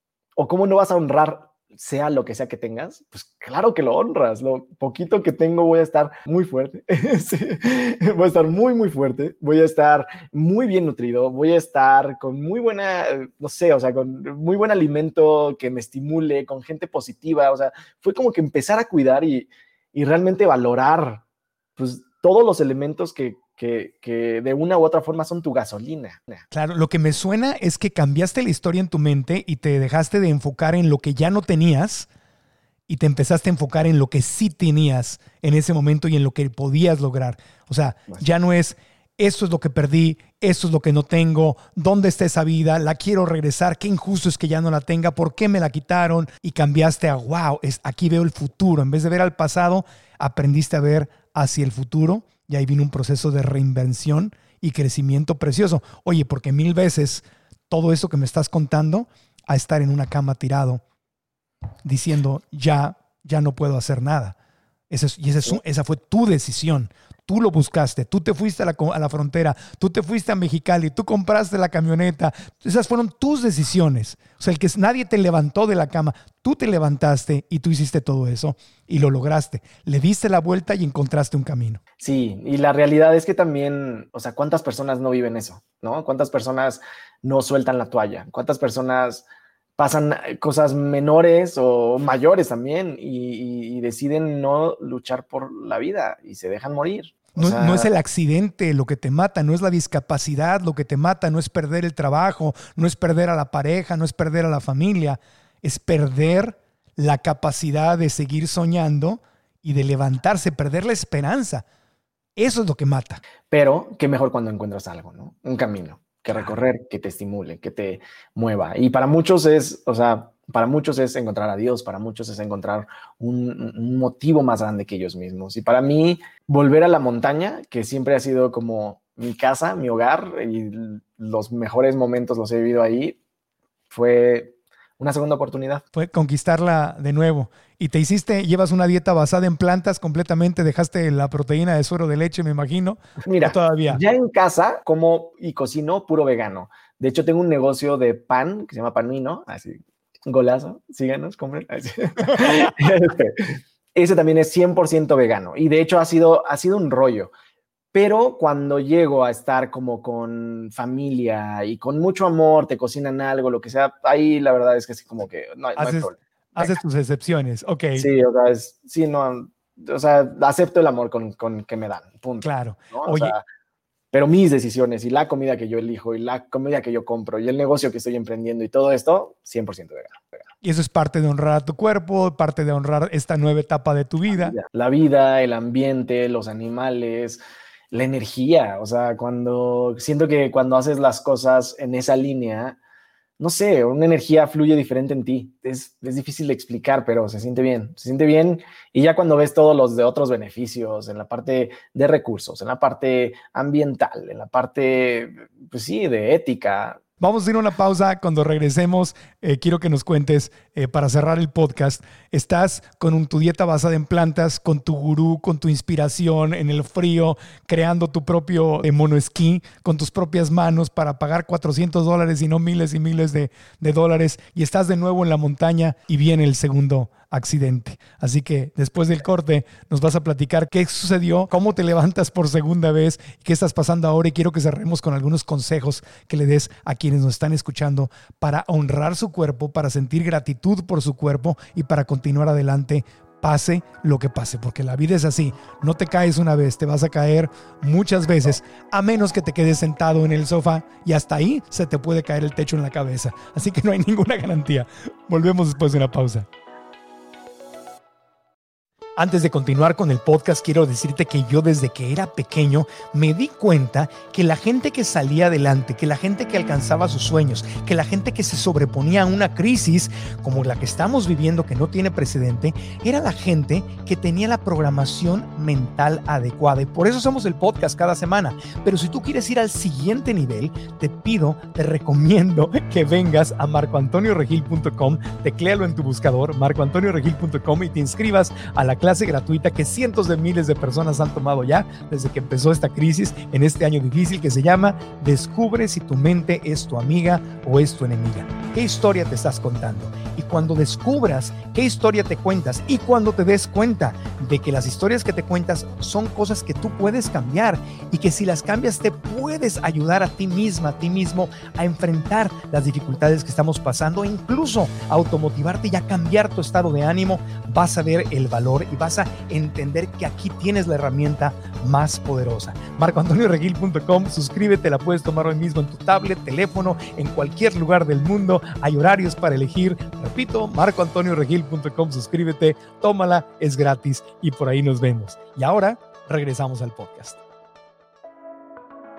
o cómo no vas a honrar, sea lo que sea que tengas? Pues claro que lo honras. Lo poquito que tengo voy a estar muy fuerte. Sí. Voy a estar muy, muy fuerte. Voy a estar muy bien nutrido. Voy a estar con muy buena, no sé, o sea, con muy buen alimento que me estimule, con gente positiva. O sea, fue como que empezar a cuidar y, y realmente valorar, pues, todos los elementos que, que, que de una u otra forma son tu gasolina. Claro, lo que me suena es que cambiaste la historia en tu mente y te dejaste de enfocar en lo que ya no tenías y te empezaste a enfocar en lo que sí tenías en ese momento y en lo que podías lograr. O sea, ya no es esto es lo que perdí, esto es lo que no tengo, ¿dónde está esa vida? La quiero regresar, qué injusto es que ya no la tenga, ¿por qué me la quitaron? Y cambiaste a, wow, es, aquí veo el futuro. En vez de ver al pasado, aprendiste a ver hacia el futuro y ahí vino un proceso de reinvención y crecimiento precioso. Oye, porque mil veces todo eso que me estás contando a estar en una cama tirado diciendo, ya, ya no puedo hacer nada. Esa, es, y esa, es, esa fue tu decisión. Tú lo buscaste, tú te fuiste a la, a la frontera, tú te fuiste a Mexicali, tú compraste la camioneta. Esas fueron tus decisiones. O sea, el que nadie te levantó de la cama, tú te levantaste y tú hiciste todo eso y lo lograste. Le diste la vuelta y encontraste un camino. Sí, y la realidad es que también, o sea, ¿cuántas personas no viven eso? ¿No? ¿Cuántas personas no sueltan la toalla? ¿Cuántas personas pasan cosas menores o mayores también y, y, y deciden no luchar por la vida y se dejan morir? No, sea, no es el accidente lo que te mata, no es la discapacidad lo que te mata, no es perder el trabajo, no es perder a la pareja, no es perder a la familia, es perder la capacidad de seguir soñando y de levantarse, perder la esperanza. Eso es lo que mata. Pero qué mejor cuando encuentras algo, ¿no? Un camino que recorrer, que te estimule, que te mueva. Y para muchos es, o sea, para muchos es encontrar a Dios, para muchos es encontrar un, un motivo más grande que ellos mismos. Y para mí, volver a la montaña, que siempre ha sido como mi casa, mi hogar, y los mejores momentos los he vivido ahí, fue una segunda oportunidad. Fue conquistarla de nuevo. Y te hiciste, llevas una dieta basada en plantas completamente, dejaste la proteína de suero de leche, me imagino. Mira, todavía. Ya en casa como y cocino puro vegano. De hecho, tengo un negocio de pan que se llama Panino, así, golazo, síganos, compren. Este, ese también es cien por ciento vegano. Y de hecho ha sido, ha sido un rollo. Pero cuando llego a estar como con familia y con mucho amor, te cocinan algo, lo que sea, ahí la verdad es que así como que no, no hay problema. Haces tus excepciones, ok. Sí, o sea, es, sí, no, o sea, acepto el amor con, con que me dan, punto. Claro. ¿No? Oye. O sea, pero mis decisiones y la comida que yo elijo y la comida que yo compro y el negocio que estoy emprendiendo y todo esto, cien por ciento vegano. vegano. Y eso es parte de honrar a tu cuerpo, parte de honrar esta nueva etapa de tu vida. La vida, la vida, el ambiente, los animales, la energía. O sea, cuando siento que cuando haces las cosas en esa línea, no sé, una energía fluye diferente en ti. Es, es difícil de explicar, pero se siente bien. Se siente bien y ya cuando ves todos los de otros beneficios, en la parte de recursos, en la parte ambiental, en la parte, pues sí, de ética. Vamos a ir a una pausa. Cuando regresemos, eh, quiero que nos cuentes, eh, para cerrar el podcast, estás con un, tu dieta basada en plantas, con tu gurú, con tu inspiración en el frío, creando tu propio eh, monoesquí con tus propias manos para pagar cuatrocientos dólares y no miles y miles de, de dólares. Y estás de nuevo en la montaña y viene el segundo accidente. Así que después del corte nos vas a platicar qué sucedió, cómo te levantas por segunda vez, qué estás pasando ahora, y quiero que cerremos con algunos consejos que le des a quienes nos están escuchando para honrar su cuerpo, para sentir gratitud por su cuerpo y para continuar adelante, pase lo que pase, porque la vida es así. No te caes una vez, te vas a caer muchas veces, a menos que te quedes sentado en el sofá y hasta ahí se te puede caer el techo en la cabeza. Así que no hay ninguna garantía. Volvemos después de una pausa. Antes de continuar con el podcast, quiero decirte que yo desde que era pequeño me di cuenta que la gente que salía adelante, que la gente que alcanzaba sus sueños, que la gente que se sobreponía a una crisis como la que estamos viviendo, que no tiene precedente, era la gente que tenía la programación mental adecuada. Y por eso hacemos el podcast cada semana. Pero si tú quieres ir al siguiente nivel, te pido, te recomiendo que vengas a marco antonio regil punto com, tecléalo en tu buscador, marco antonio regil punto com, y te inscribas a la clase gratuita que cientos de miles de personas han tomado ya desde que empezó esta crisis en este año difícil, que se llama Descubre si tu mente es tu amiga o es tu enemiga. ¿Qué historia te estás contando? Y cuando descubras qué historia te cuentas y cuando te des cuenta de que las historias que te cuentas son cosas que tú puedes cambiar y que si las cambias te puedes ayudar a ti misma, a ti mismo a enfrentar las dificultades que estamos pasando e incluso a automotivarte y a cambiar tu estado de ánimo, vas a ver el valor y vas a entender que aquí tienes la herramienta más poderosa. marco antonio regil punto com, suscríbete, la puedes tomar hoy mismo en tu tablet, teléfono, en cualquier lugar del mundo. Hay horarios para elegir. Repito, marco antonio regil punto com, suscríbete, tómala, es gratis y por ahí nos vemos. Y ahora regresamos al podcast.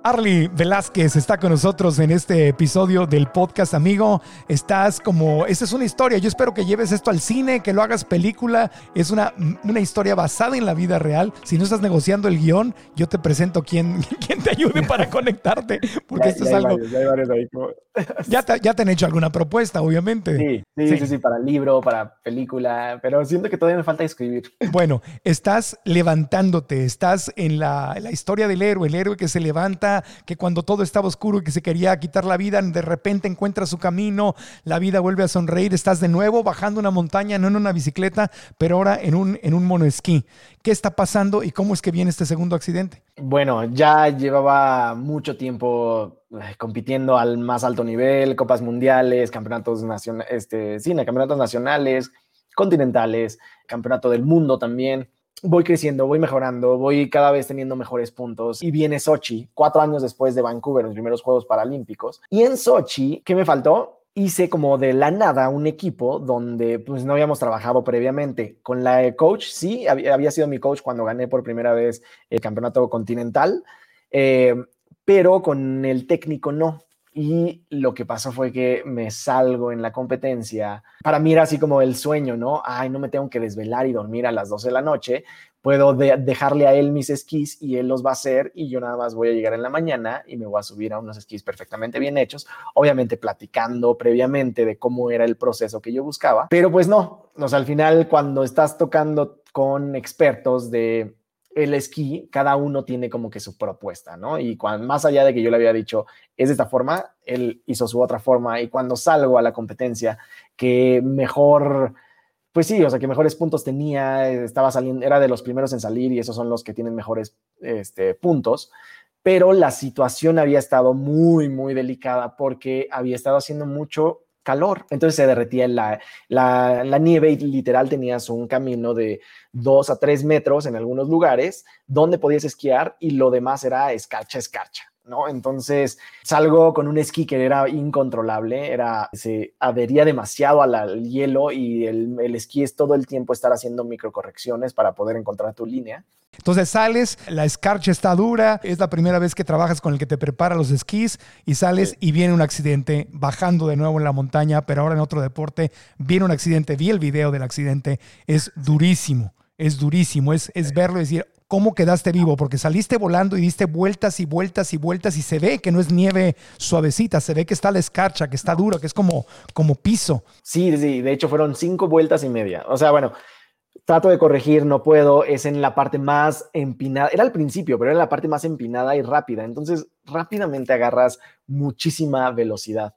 Arly Velázquez está con nosotros en este episodio del podcast, amigo. Estás como, esta es una historia, yo espero que lleves esto al cine, que lo hagas película. Es una, una historia basada en la vida real. Si no estás negociando el guión, yo te presento quien, quien te ayude para conectarte, porque ya, esto ya es algo... Varios, ya, hay varios ahí como... ya, te, ya te han hecho alguna propuesta, obviamente. Sí, sí, sí, sí, sí, para libro, para película, pero siento que todavía me falta escribir. Bueno, estás levantándote, estás en la, la historia del héroe, el héroe que se levanta, que cuando todo estaba oscuro y que se quería quitar la vida, de repente encuentra su camino, la vida vuelve a sonreír, estás de nuevo bajando una montaña, no en una bicicleta, pero ahora en un, en un monoesquí. ¿Qué está pasando y cómo es que viene este segundo accidente? Bueno, ya llevaba mucho tiempo eh, compitiendo al más alto nivel, copas mundiales, campeonatos nacionales, este, sí, campeonatos nacionales, continentales, campeonato del mundo también. Voy creciendo, voy mejorando, voy cada vez teniendo mejores puntos. Y viene Sochi, cuatro años después de Vancouver, los primeros Juegos Paralímpicos. Y en Sochi, ¿qué me faltó? Hice como de la nada un equipo donde pues no habíamos trabajado previamente. Con la coach, sí, había, había sido mi coach cuando gané por primera vez el campeonato continental, eh, pero con el técnico no. Y lo que pasó fue que me salgo en la competencia. Para mí era así como el sueño, ¿no? Ay, no me tengo que desvelar y dormir a las doce de la noche. Puedo de- dejarle a él mis esquís y él los va a hacer y yo nada más voy a llegar en la mañana y me voy a subir a unos esquís perfectamente bien hechos, obviamente platicando previamente de cómo era el proceso que yo buscaba. Pero pues no, o sea, al final cuando estás tocando con expertos de el esquí, cada uno tiene como que su propuesta, ¿no? Y cuando, más allá de que yo le había dicho, es de esta forma, él hizo su otra forma. Y cuando salgo a la competencia, que mejor, pues sí, o sea, que mejores puntos tenía, estaba saliendo, era de los primeros en salir y esos son los que tienen mejores este, puntos. Pero la situación había estado muy, muy delicada porque había estado haciendo mucho calor, entonces se derretía la, la, la nieve y literal tenías un camino de dos a tres metros en algunos lugares donde podías esquiar y lo demás era escarcha, escarcha, ¿no? Entonces salgo con un esquí que era incontrolable, era, se adhería demasiado al, al hielo y el, el esquí es todo el tiempo estar haciendo microcorrecciones para poder encontrar tu línea. Entonces sales, la escarcha está dura, es la primera vez que trabajas con el que te prepara los esquís y sales sí. Y viene un accidente, bajando de nuevo en la montaña, pero ahora en otro deporte, viene un accidente, vi el video del accidente, es durísimo, es durísimo, es, es verlo y decir, ¿cómo quedaste vivo? Porque saliste volando y diste vueltas y vueltas y vueltas y se ve que no es nieve suavecita, se ve que está la escarcha, que está dura, que es como, como piso. Sí, sí, de hecho fueron cinco vueltas y media, o sea, bueno... Trato de corregir, no puedo, es en la parte más empinada, era al principio, pero era la parte más empinada y rápida, entonces rápidamente agarras muchísima velocidad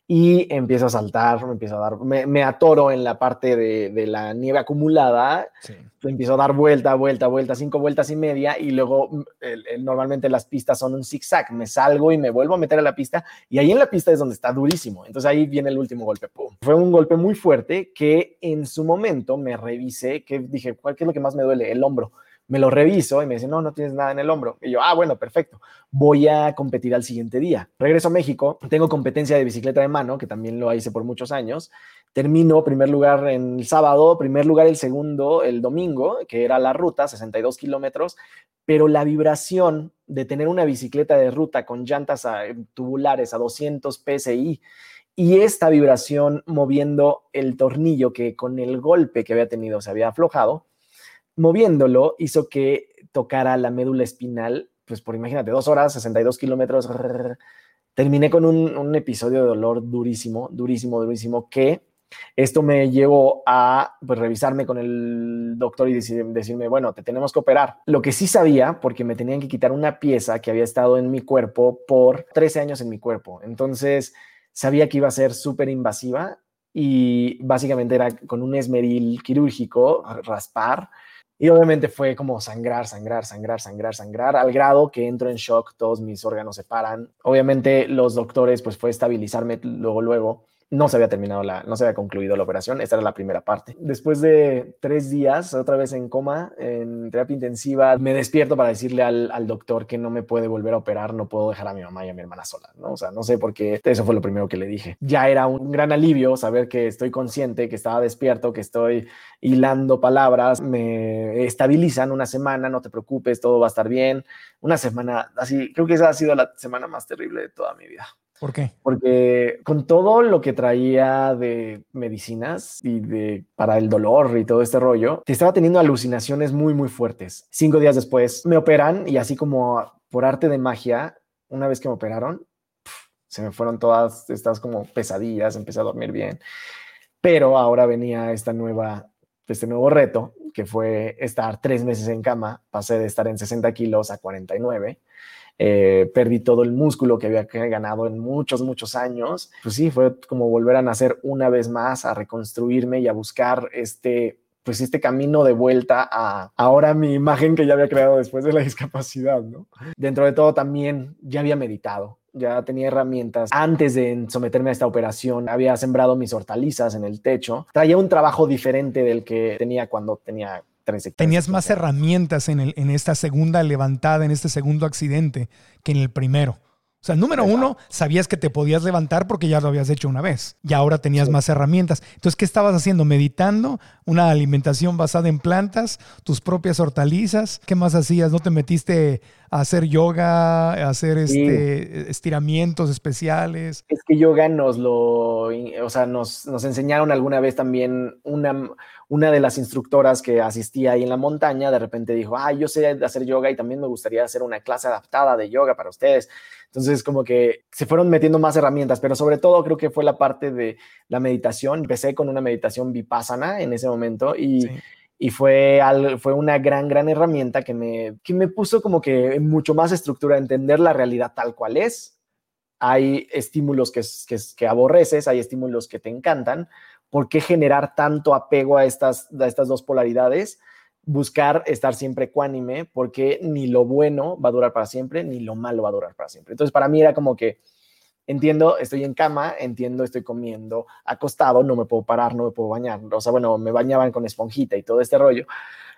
y empiezo a saltar, me empiezo a dar, me, me atoro en la parte de, de la nieve acumulada, sí. Empiezo a dar vuelta, vuelta, vuelta, cinco vueltas y media y luego el, el, normalmente las pistas son un zigzag, me salgo y me vuelvo a meter a la pista y ahí en la pista es donde está durísimo, entonces ahí viene el último golpe, ¡pum! Fue un golpe muy fuerte que en su momento me revisé, que dije, ¿cuál, qué es lo que más me duele? El hombro. Me lo reviso y me dice, no, no tienes nada en el hombro. Y yo, ah, bueno, perfecto. Voy a competir al siguiente día. Regreso a México, tengo competencia de bicicleta de mano, que también lo hice por muchos años. Termino primer lugar en el sábado, primer lugar el segundo el domingo, que era la ruta, sesenta y dos kilómetros, pero la vibración de tener una bicicleta de ruta con llantas a, tubulares a doscientos P S I y esta vibración moviendo el tornillo que con el golpe que había tenido se había aflojado, moviéndolo hizo que tocara la médula espinal, pues por imagínate, dos horas, sesenta y dos kilómetros, terminé con un, un episodio de dolor durísimo, durísimo, durísimo, que esto me llevó a pues, revisarme con el doctor y decir, decirme, bueno, te tenemos que operar. Lo que sí sabía, porque me tenían que quitar una pieza que había estado en mi cuerpo por trece años en mi cuerpo, entonces sabía que iba a ser súper invasiva y básicamente era con un esmeril quirúrgico, raspar. Y obviamente fue como sangrar, sangrar, sangrar, sangrar, sangrar, al grado que entro en shock, todos mis órganos se paran. Obviamente los doctores, pues fue estabilizarme luego, luego, No se había terminado la, no se había concluido la operación. Esta era la primera parte. Después de tres días, otra vez en coma, en terapia intensiva, me despierto para decirle al, al doctor que no me puede volver a operar, no puedo dejar a mi mamá y a mi hermana sola, ¿no? O sea, no sé por qué, eso fue lo primero que le dije. Ya era un gran alivio saber que estoy consciente, que estaba despierto, que estoy hilando palabras, me estabilizan una semana, no te preocupes, todo va a estar bien. Una semana así, creo que esa ha sido la semana más terrible de toda mi vida. ¿Por qué? Porque con todo lo que traía de medicinas y de para el dolor y todo este rollo, te estaba teniendo alucinaciones muy, muy fuertes. Cinco días después me operan y así como por arte de magia, una vez que me operaron, pff, se me fueron todas estas como pesadillas, empecé a dormir bien. Pero ahora venía esta nueva, este nuevo reto, que fue estar tres meses en cama. Pasé de estar en sesenta kilos a cuarenta y nueve. Eh, perdí todo el músculo que había ganado en muchos, muchos años. Pues sí, fue como volver a nacer una vez más, a reconstruirme y a buscar este, pues este camino de vuelta a ahora mi imagen que ya había creado después de la discapacidad, ¿no? Dentro de todo también ya había meditado, ya tenía herramientas. Antes de someterme a esta operación, había sembrado mis hortalizas en el techo. Traía un trabajo diferente del que tenía cuando tenía trece. Tenías más herramientas en, el, en esta segunda levantada, en este segundo accidente, que en el primero. O sea, número uno, sabías que te podías levantar porque ya lo habías hecho una vez y ahora tenías sí. más herramientas. Entonces, ¿qué estabas haciendo? Meditando, una alimentación basada en plantas, tus propias hortalizas. ¿Qué más hacías? ¿No te metiste a hacer yoga, a hacer sí. este, estiramientos especiales? Es que yoga nos lo, o sea, nos, nos enseñaron alguna vez también una... Una de las instructoras que asistía ahí en la montaña, de repente dijo, ah, yo sé hacer yoga y también me gustaría hacer una clase adaptada de yoga para ustedes. Entonces, como que se fueron metiendo más herramientas, pero sobre todo creo que fue la parte de la meditación. Empecé con una meditación vipassana en ese momento y, sí. y fue, al, fue una gran, gran herramienta que me, que me puso como que mucho más estructura a entender la realidad tal cual es. Hay estímulos que, que, que aborreces, hay estímulos que te encantan. ¿Por qué generar tanto apego a estas, a estas dos polaridades? Buscar estar siempre ecuánime, porque ni lo bueno va a durar para siempre, ni lo malo va a durar para siempre. Entonces, para mí era como que, entiendo, estoy en cama, entiendo, estoy comiendo acostado, no me puedo parar, no me puedo bañar. O sea, bueno, me bañaban con esponjita y todo este rollo,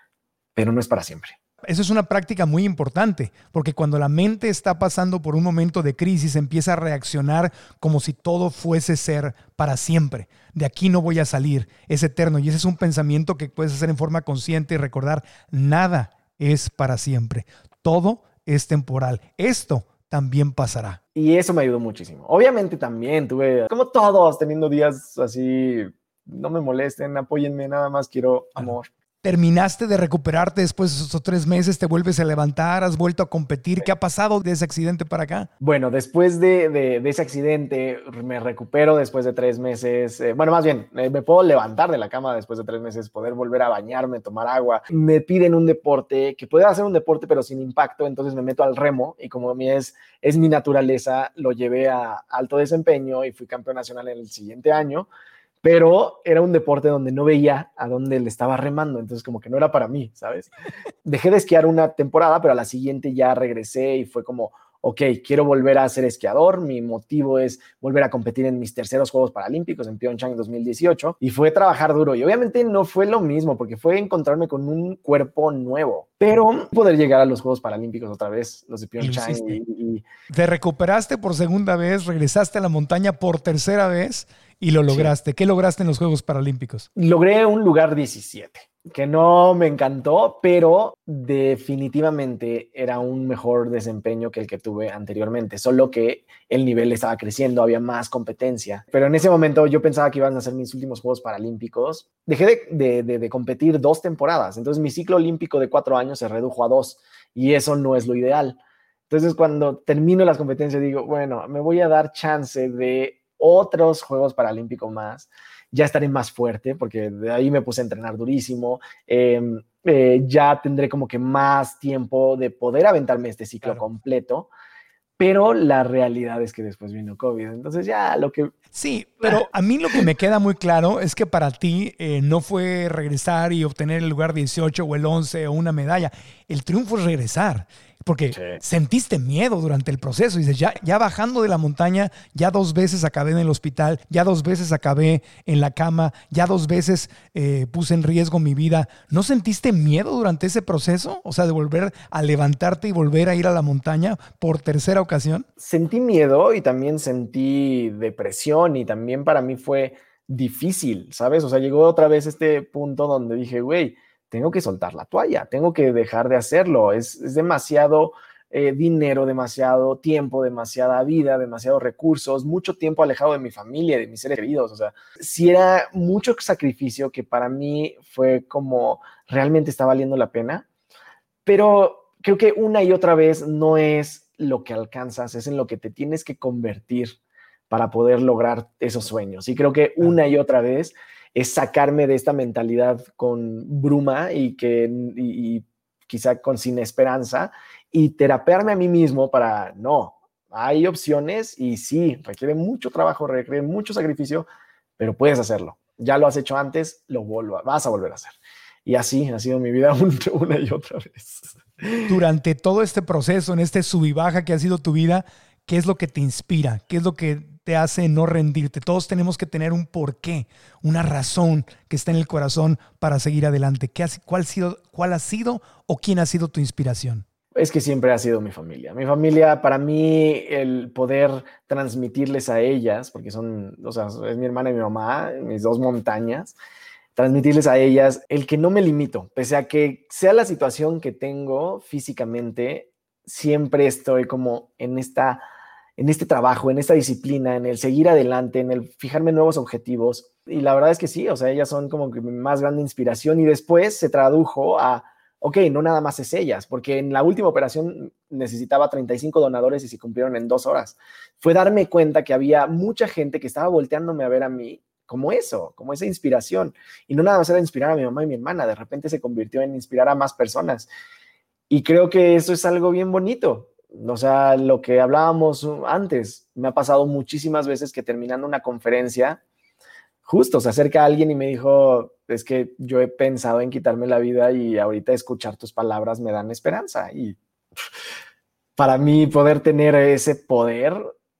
pero no es para siempre. Eso es una práctica muy importante, porque cuando la mente está pasando por un momento de crisis, empieza a reaccionar como si todo fuese ser para siempre. De aquí no voy a salir, es eterno. Y ese es un pensamiento que puedes hacer en forma consciente y recordar, nada es para siempre. Todo es temporal. Esto también pasará. Y eso me ayudó muchísimo. Obviamente también tuve, como todos, teniendo días así, no me molesten, apóyenme, nada más quiero amor. ¿Terminaste de recuperarte después de esos tres meses? ¿Te vuelves a levantar? ¿Has vuelto a competir? ¿Qué ha pasado de ese accidente para acá? Bueno, después de, de, de ese accidente me recupero después de tres meses. Eh, bueno, más bien, eh, me puedo levantar de la cama después de tres meses, poder volver a bañarme, tomar agua. Me piden un deporte, que pueda hacer un deporte pero sin impacto, entonces me meto al remo y como mi es, es mi naturaleza, lo llevé a alto desempeño y fui campeón nacional en el siguiente año. Pero era un deporte donde no veía a dónde le estaba remando, entonces como que no era para mí, ¿sabes? Dejé de esquiar una temporada, pero a la siguiente ya regresé y fue como, ok, quiero volver a ser esquiador, mi motivo es volver a competir en mis terceros Juegos Paralímpicos en Pyeongchang dos mil dieciocho, y fue trabajar duro, y obviamente no fue lo mismo, porque fue encontrarme con un cuerpo nuevo, pero poder llegar a los Juegos Paralímpicos otra vez, los de Pyeongchang. Y, y... Te recuperaste por segunda vez, regresaste a la montaña por tercera vez, y lo lograste. Sí. ¿Qué lograste en los Juegos Paralímpicos? Logré un lugar diecisiete, que no me encantó, pero definitivamente era un mejor desempeño que el que tuve anteriormente, solo que el nivel estaba creciendo, había más competencia. Pero en ese momento yo pensaba que iban a ser mis últimos Juegos Paralímpicos. Dejé de, de, de, de competir dos temporadas, entonces mi ciclo olímpico de cuatro años se redujo a dos, y eso no es lo ideal. Entonces cuando termino las competencias digo, bueno, me voy a dar chance de otros Juegos Paralímpicos más, ya estaré más fuerte porque de ahí me puse a entrenar durísimo, eh, eh, ya tendré como que más tiempo de poder aventarme este ciclo claro. completo, pero la realidad es que después vino COVID, entonces ya lo que... Sí, pero a mí lo que me queda muy claro es que para ti eh, no fue regresar y obtener el lugar dieciocho o el once o una medalla, el triunfo es regresar. Porque Sí. sentiste miedo durante el proceso. Dices, ya, ya bajando de la montaña, ya dos veces acabé en el hospital, ya dos veces acabé en la cama, ya dos veces eh, puse en riesgo mi vida. ¿No sentiste miedo durante ese proceso? O sea, de volver a levantarte y volver a ir a la montaña por tercera ocasión. Sentí miedo y también sentí depresión y también para mí fue difícil, ¿sabes? O sea, llegó otra vez este punto donde dije, güey, tengo que soltar la toalla, tengo que dejar de hacerlo. Es, es demasiado eh, dinero, demasiado tiempo, demasiada vida, demasiados recursos, mucho tiempo alejado de mi familia, de mis seres queridos. O sea, sí era mucho sacrificio que para mí fue como realmente está valiendo la pena, pero creo que una y otra vez no es lo que alcanzas, es en lo que te tienes que convertir para poder lograr esos sueños. Y creo que una y otra vez es sacarme de esta mentalidad con bruma y, que, y, y quizá con sin esperanza y terapearme a mí mismo para, no, hay opciones y sí, requiere mucho trabajo, requiere mucho sacrificio, pero puedes hacerlo. Ya lo has hecho antes, lo vuelvo, vas a volver a hacer. Y así ha sido mi vida una y otra vez. Durante todo este proceso, en este sub y baja que ha sido tu vida, ¿qué es lo que te inspira? ¿Qué es lo que te hace no rendirte? Todos tenemos que tener un porqué, una razón que está en el corazón para seguir adelante. ¿Qué ha, cuál, sido, ¿Cuál ha sido o quién ha sido tu inspiración? Es que siempre ha sido mi familia. Mi familia, para mí, el poder transmitirles a ellas, porque son, o sea, es mi hermana y mi mamá, mis dos montañas, transmitirles a ellas el que no me limito, pese a que sea la situación que tengo físicamente, siempre estoy como en esta... en este trabajo, en esta disciplina, en el seguir adelante, en el fijarme nuevos objetivos. Y la verdad es que sí, o sea, ellas son como que mi más grande inspiración y después se tradujo a, ok, no nada más es ellas, porque en la última operación necesitaba treinta y cinco donadores y se cumplieron en dos horas. Fue darme cuenta que había mucha gente que estaba volteándome a ver a mí como eso, como esa inspiración. Y no nada más era inspirar a mi mamá y mi hermana, de repente se convirtió en inspirar a más personas. Y creo que eso es algo bien bonito. O sea, lo que hablábamos antes, me ha pasado muchísimas veces que terminando una conferencia, justo se acerca alguien y me dijo, es que yo he pensado en quitarme la vida y ahorita escuchar tus palabras me dan esperanza. Y para mí poder tener ese poder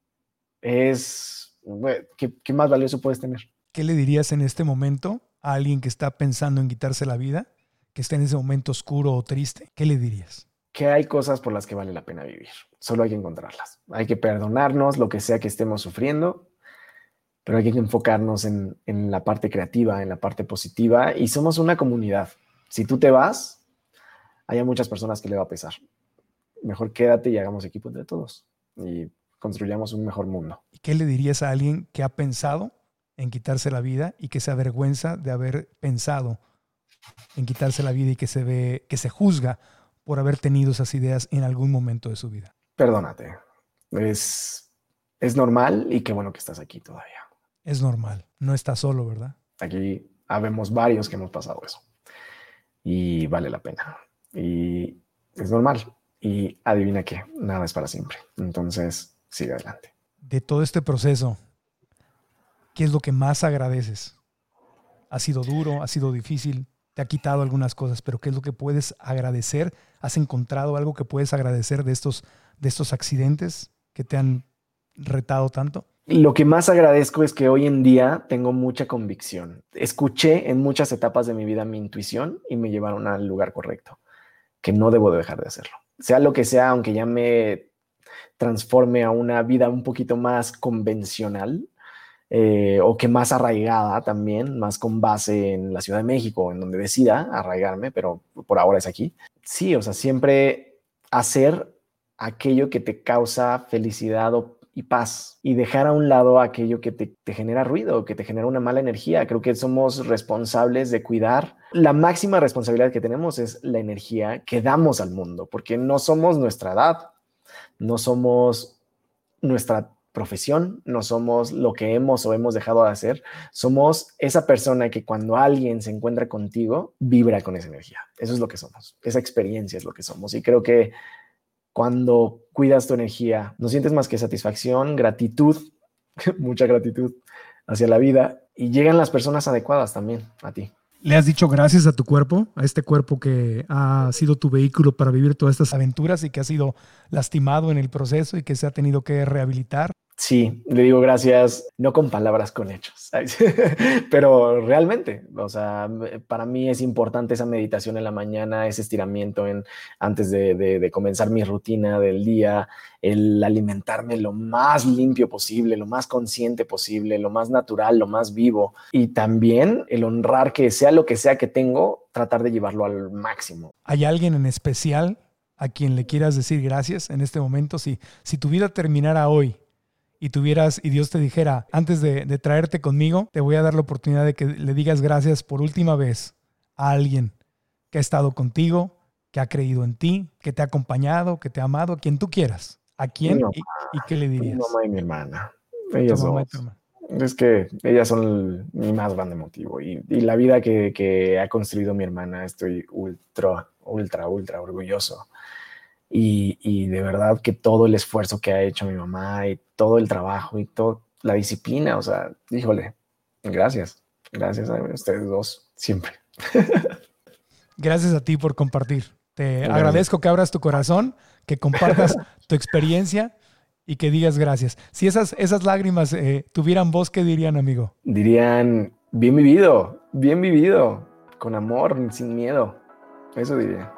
es, ¿qué, qué más valioso puedes tener? ¿Qué le dirías en este momento a alguien que está pensando en quitarse la vida, que está en ese momento oscuro o triste? ¿Qué le dirías? Que hay cosas por las que vale la pena vivir. Solo hay que encontrarlas. Hay que perdonarnos lo que sea que estemos sufriendo, pero hay que enfocarnos en, en la parte creativa, en la parte positiva. Y somos una comunidad. Si tú te vas, hay a muchas personas que le va a pesar. Mejor quédate y hagamos equipo entre todos y construyamos un mejor mundo. ¿Y qué le dirías a alguien que ha pensado en quitarse la vida y que se avergüenza de haber pensado en quitarse la vida y que se ve, que se juzga por haber tenido esas ideas en algún momento de su vida? Perdónate. Es, es normal y qué bueno que estás aquí todavía. Es normal. No estás solo, ¿verdad? Aquí habemos varios que hemos pasado eso. Y vale la pena. Y es normal. Y adivina qué, nada es para siempre. Entonces, sigue adelante. De todo este proceso, ¿qué es lo que más agradeces? ¿Ha sido duro? ¿Ha sido difícil? ¿Te ha quitado algunas cosas? ¿Pero qué es lo que puedes agradecer? ¿Has encontrado algo que puedes agradecer de estos, de estos accidentes que te han retado tanto? Lo que más agradezco es que hoy en día tengo mucha convicción. Escuché en muchas etapas de mi vida mi intuición y me llevaron al lugar correcto, que no debo de dejar de hacerlo. Sea lo que sea, aunque ya me transforme a una vida un poquito más convencional, Eh, o que más arraigada también, más con base en la Ciudad de México, en donde decida arraigarme, pero por ahora es aquí. Sí, o sea, siempre hacer aquello que te causa felicidad y paz y dejar a un lado aquello que te, te genera ruido, que te genera una mala energía. Creo que somos responsables de cuidar. La máxima responsabilidad que tenemos es la energía que damos al mundo, porque no somos nuestra edad, no somos nuestra profesión, no somos lo que hemos o hemos dejado de hacer, somos esa persona que cuando alguien se encuentra contigo, vibra con esa energía. Eso es lo que somos, esa experiencia es lo que somos. Y creo que cuando cuidas tu energía, no sientes más que satisfacción, gratitud, mucha gratitud hacia la vida, y llegan las personas adecuadas también a ti. ¿Le has dicho gracias a tu cuerpo, a este cuerpo que ha sido tu vehículo para vivir todas estas aventuras y que ha sido lastimado en el proceso y que se ha tenido que rehabilitar? Sí, le digo gracias, no con palabras, con hechos, pero realmente, o sea, para mí es importante esa meditación en la mañana, ese estiramiento en, antes de, de, de comenzar mi rutina del día, el alimentarme lo más limpio posible, lo más consciente posible, lo más natural, lo más vivo, y también el honrar que sea lo que sea que tengo, tratar de llevarlo al máximo. ¿Hay alguien en especial a quien le quieras decir gracias en este momento? Si, si tu vida terminara hoy, y tuvieras y Dios te dijera, antes de, de traerte conmigo, te voy a dar la oportunidad de que le digas gracias por última vez a alguien que ha estado contigo, que ha creído en ti, que te ha acompañado, que te ha amado, a quien tú quieras. ¿A quién y, y qué le dirías? Mi mamá y mi hermana. Ellas dos. Es que ellas son el, mi más grande motivo. Y, y la vida que, que ha construido mi hermana, estoy ultra, ultra, ultra orgulloso. Y, y de verdad que todo el esfuerzo que ha hecho mi mamá y todo el trabajo y toda la disciplina, o sea, híjole, gracias, gracias a ustedes dos, siempre. Gracias a ti por compartir. Te gracias. Agradezco que abras tu corazón, que compartas tu experiencia y que digas gracias. Si esas, esas lágrimas eh, tuvieran voz, ¿qué dirían, amigo? Dirían, bien vivido, bien vivido, con amor, sin miedo. Eso diría.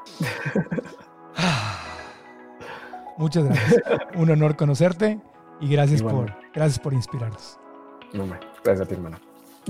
Muchas gracias. Un honor conocerte y gracias, por, gracias por inspirarnos. No, gracias a ti, hermano.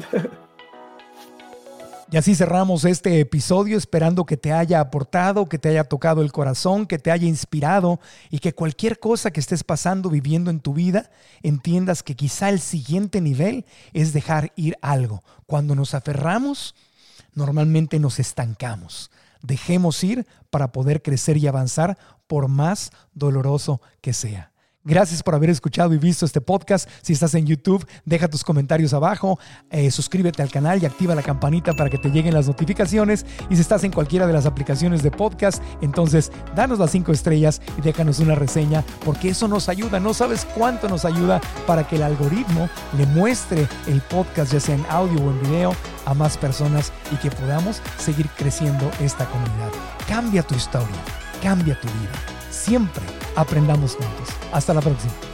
Y así cerramos este episodio, esperando que te haya aportado, que te haya tocado el corazón, que te haya inspirado y que cualquier cosa que estés pasando, viviendo en tu vida, entiendas que quizá el siguiente nivel es dejar ir algo. Cuando nos aferramos, normalmente nos estancamos. Dejemos ir para poder crecer y avanzar por más doloroso que sea. Gracias por haber escuchado y visto este podcast. Si estás en YouTube, deja tus comentarios abajo, eh, suscríbete al canal y activa la campanita para que te lleguen las notificaciones. Y si estás en cualquiera de las aplicaciones de podcast, entonces danos las cinco estrellas y déjanos una reseña, porque eso nos ayuda. No sabes cuánto nos ayuda para que el algoritmo le muestre el podcast, ya sea en audio o en video, a más personas y que podamos seguir creciendo esta comunidad. Cambia tu historia, cambia tu vida. Siempre aprendamos juntos. Hasta la próxima.